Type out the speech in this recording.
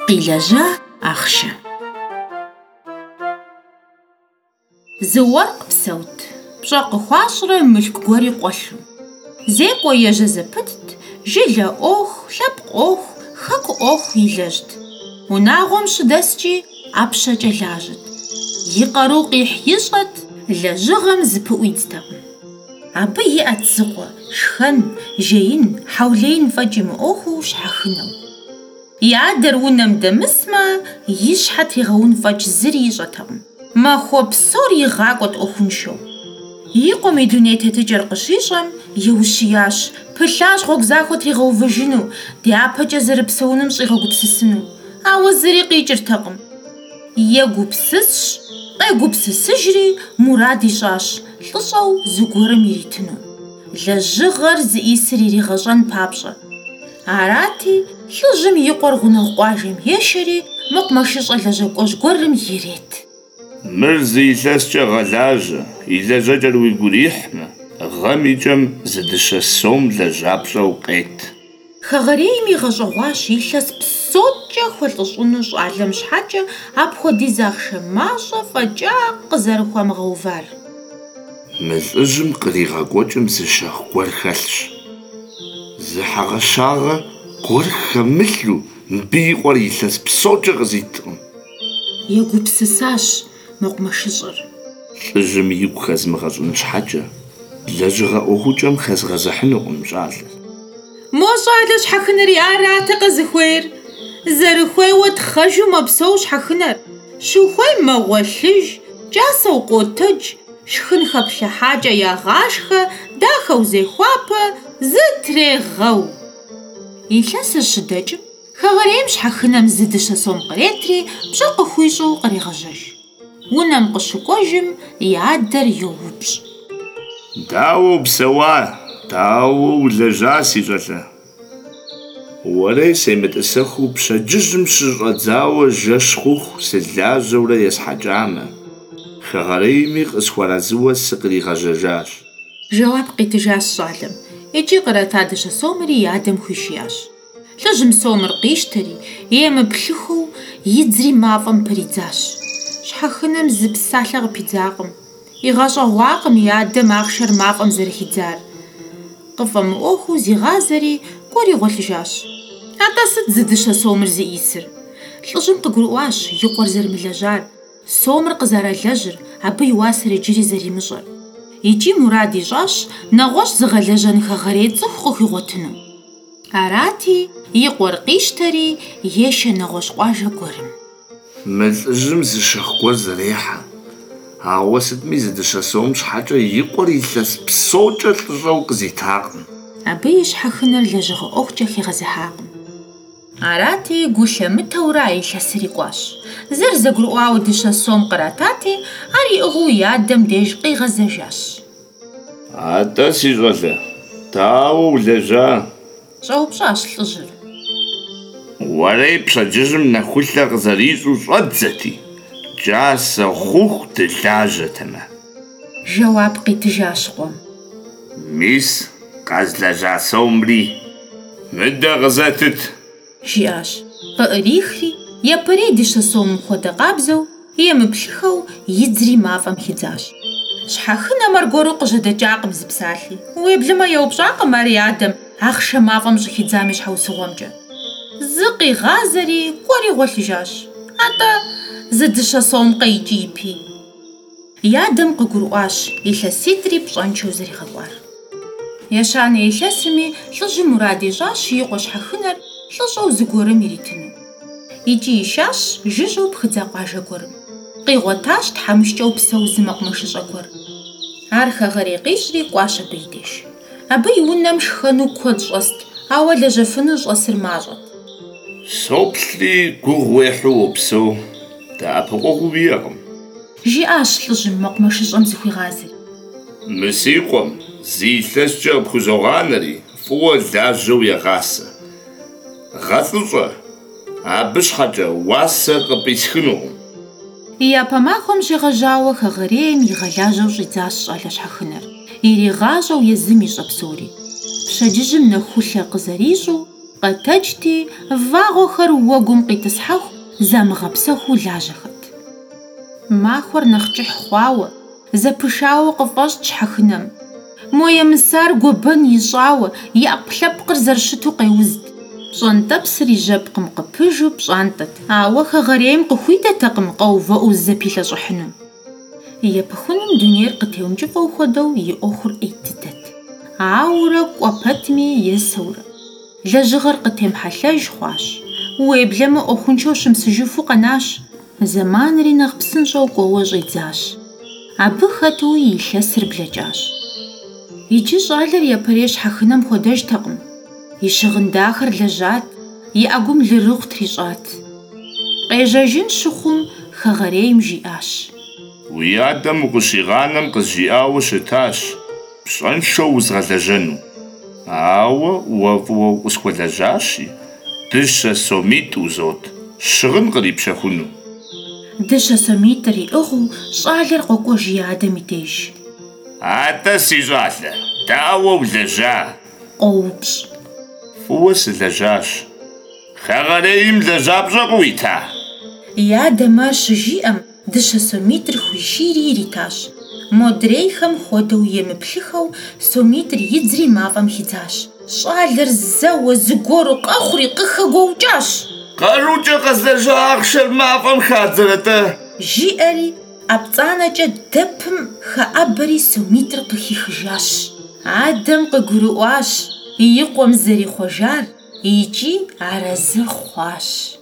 Къилэжьа ахъшэ. Зы уэркъ псэут, пщӀэ къыхуащӀрэ мылъку гуэри къуэлъу. Зекӏуэ ежьэ зэпытт, жылэ Ӏуэху, лъэпкъ Ӏуэху, хэку Ӏуэху илэжьт. Унагъуэм щыдэскӀи ӀэпщэкӀэ лажьэт. И къару къихь ищӀэт, лэжьыгъэм зыпыӀуидзтэкъым. Абы иӀэт зыкъуэ, шхэн, жеин, хьэулеин фӀэкӀ имыӀуэхуу щхьэхынэу. И адэр унэм дэмысмэ, и щхьэ тригъэун фӀэкӀ зыри ищӀэтэкъым. Махуэ псор игъакӀуэт Ӏуэхуншэу. И къуэм и дуней тетыкӀэр къыщищӀэм, еущиящ, пылъащ гъуэгу захуэ тригъэувыжыну, дяпэкӀэ зэрыпсэунум щӀигъэгупсысыну. Ауэ зыри къикӀыртэкъым. Егупсысщ, къегупсысыжри мурад ищӀащ, лӀыщӀэу зыгуэрым иритыну. Лэжьыгъэр зыӀисыр иригъэщӀэн папщӀэ. Арати, лӀыжьым и къуэр гъунэгъу къуажэм ешэри, мэкъумэшыщӀэ лэжьэкӀуэжь гуэрым ирет. Мыр зы илъэскӀэ гъэлажьэ, и лэжьэкӀэр уи гур ихьмэ, гъэм икӀэм зы дыщэ сом лэжьапщӀэу къет. Хэгъэрейм игъэщӀэгъуащ илъэс псокӀэ хуэлӀыщӀыну щӀалэм щхьэкӀэ апхуэдиз ахъшэ мащӀэ фӀэкӀа къызэрыхуамыгъэувар. Мы лӀыжьым къригъэкӀуэкӀым зы щэху гуэр хэлъщ. Зы хьэгъэщагъэ гуэр хэмылъу мыбы и къуэр илъэс псокӀэ къызиткъым. Егупсысащ мэкъумэшыщӀэр. ЛӀыжьым игу хэзмыгъэщӀын щхьэкӀэ, лэжьыгъэ ӀуэхукӀэм хэзгъэзыхьынукъым щӀалэр. Мо щӀалэ щхьэхынэри аратэ къызыхуейр. Зэрыхуейуэ тхъэжу мэпсэу щхьэхынэр. Щыхуей мэгъуэлъыж, кӀасэу къотэдж, шхын хэплъыхьакӀэ ягъашхэ, дахэу зехуапэ, зытрегъэу. Илъэсыр щыдэкӀым, хэгъэрейм щхьэхынэм зы дыщэ сом къретри, пщӀэ къыхуищӀу кърегъэжьэж. Унэм къыщыкӀуэжым, и адэр йоупщӀ. Дауэ упсэуа, дауэ улэжьа, си щӀалэ. Уэрей семытӀысэхуу пщэдджыжьым щыщӀэдзауэ жэщ хъуху сылажьэурэ есхьэкӀамэ. Хэгъэрейми къысхуэразыуэ сыкъригъэжьэжащ. Жэуап къитыжащ щӀалэм. ИкӀи кърэта дыщэ сомри и адэм хуишиящ. Лъыжьым сомыр къищтэри, емыплъыхыу, идзри мафӀэм пыридзащ. Щхьэхынэм зы псалъэ къыпидзакъым. ИгъэщӀэгъуакъым и адэм ахъшэр мафӀэм зэрыхидзар. КъыфӀэмыӀуэхуу зигъазэри, кӀуэри гъуэлъыжащ. АтӀэ сыт зы дыщэ сомыр зыӀисыр? ЛӀыжьым къыгурыӀуащ и къуэр зэрымылэжьар, сомыр къызэралэжьыр, абы и уасэр иджыри зэримыщӀэр. ИкӀи мурад ищӀащ нэгъуэщӀ зыгъэлэжьэн хэгъэрей цӀыху къыхуигъуэтыну. Арати, и къуэр къищтэри, ешэ нэгъуэщӀ къуажэ гуэрым. Мы лӀыжьым зы шэху гуэр зэрехьэ. Ауэ сытми зы дыщэ сом щхьэкӀэ и къуэр илъэс псокӀэ лӀыщӀэу къызитакъым. Абы и щхьэхынэр лэжьыгъэ ӀуэхукӀэ хигъэзыхьакъым. Арати, гу лъэмытэурэ а илъэсыр икӀуащ. Зыр зэгурыӀуауэ дыщэ сом къратати, ар иӀыгъыу и адэм деж къигъэзэжащ. АтӀэ, си щӀалэ, дауэ улэжьа? Щӏэупщӏащ лӏыжьыр. Уэрей пщэдджыжьым нэхулъэ къызэрищӏу щӏэдзэти, кӏасэ хъуху дылажьэтэмэ. Жэуап къитыжащ къуэм. Мис къэзлэжьа сомри мыдэ къызэтыт, Жиӏащ. Къыӏырихри, епэрей дыщэ сомым хуэдэ къабзэу, емыплъыхэу идзри мафӏэм хидзащ. Щхьэхынэм аргуэру къыжьэдэкӏакъым зы псалъи. Уеблэмэ еупщӏакъым ар и адэм ахъшэ мафӏэм щӏыхидзам и щхьэусыгъуэмкӏэ. Зы къигъазэри, кӏуэри гъуэлъыжащ. АтӀэ, зы дыщэ сомкъэ икӏи ипи. И адэм къыгурыӏуащ илъэситӏри пщӏэншэу зэригъэкӏуар. Ещанэ илъэсми лӏыжьым мурад ищӏащ и къуэ щхьэхынэр лӏыщӏэу зыгуэрым иритыну. Икӏи ищащ жыжьэу пхыдза къуажэ гуэрым. Къигъуэтащ тхьэмыщкӏэу псэу зы мэкъумэшыщӏэ гуэр. Ар хэгъэрей къищӏри кӏуащ абы и деж. Абы и унэм шхэну куэд щӏэст, ауэ лэжьэфыну щӏэсыр мащӏэт. Соплъри гугъу уехьу уопсэу, дэӏэпыкъуэгъу уиӏэкъым. Жиӏащ лӏыжьым мэкъумэшыщӏэм зыхуигъазэри. Мы си къуэм зи илъэскӏэ къыпхузогъанэри, фӏыуэ лажьэу егъасэ. ГъэлӀыщӀэ, абы щхьэкӀэ уасэ къыпӀисхынукъым. И япэ махуэм щегъэжьауэ хэгъэрейм игъэлажьэу щӀидзащ щӀалэ щхьэхынэр. ИригъащӀэу езым ищӀэ псори. Пщэдджыжьым нэхулъэ къызэрищӀу, Къэтэджти, вагъуэхэр уэгум къитӏысхьэху, замыгъэпсэхуу лажьэхэрт. Махуэр нэхъ кӏыхь хъуауэ, зэпышауэ къыфӏэщӏт щхьэхынэм. Мо емысар гуэбэн ищӏауэ, япхъ-лъэпкъыр зэрыщыту къеузт. Пщӏантӏэпсыр и жьэпкъым къыпыжу пщӏантӏэт, ауэ хэгъэрейм къыхуидэтэкъым къэувэӏуу зэпилъэщӏыхьыну. Епыхъуным дунейр къытеункӏыфӏэу хуэдэу и ӏуэхур ӏей дыдэт. Ауэрэ кӏуэ пэтми есэурэ. Лэжьыгъэр къытемыхьэлъэж хъуащ. Уеблэмэ ӏуэхуншэу щымысыжыфу къэнащ. Зэманри нэхъ псынщӏэу кӏуэуэ щӏидзащ. Абы хэту и илъэсыр блэкӏащ. Иджы щӏалэр япэрей щхьэхынэм хуэдэжтэкъым. И щыгъын дахэр лэжьат, и ӏэгум лырыгъу трищӏат. Къежьэжын щыхъум, хэгъэрейм жиӏащ: Уи адэм укъыщигъанэм къызжиӏауэ щытащ пщӏэншэу узгъэлэжьэну. Ауэ уэ фӏыуэ къысхуэлэжьащи, дыщэ сомитӏ узот, щыгъын кърипщэхуну. Дыщэ сомитӏыр иӏыгъыу щӏалэр къокӏуэж и адэм и деж. Атӏэ си щӏалэ, дауэ улэжьа? Къоупщӏ. Фӏыуэ сылэжьащ. Хэгъэрейм лэжьапщӏэ къыуита? И адэмэ щыжиӏэм, дыщэ сомитӏыр хуишийри иритащ. Модрейхэм хуэдэу емыплъыхэу, сомитӏыр идзри мафӏэм хидзащ. Щӏалэр зэуэ зыгуэру къэхъури къыхэгуэукӏащ. Къарукӏэ къэзлэжьа ахъшэр мафӏэм хадзэрэ-тӏэ? Жиӏэри, ӏэпцӏанэкӏэ дэпым хэӏэбэри сомитӏыр къыхихыжащ. Адэм къыгурыӏуащ и къуэм зэрихъуэжар, икӏи арэзы хъуащ.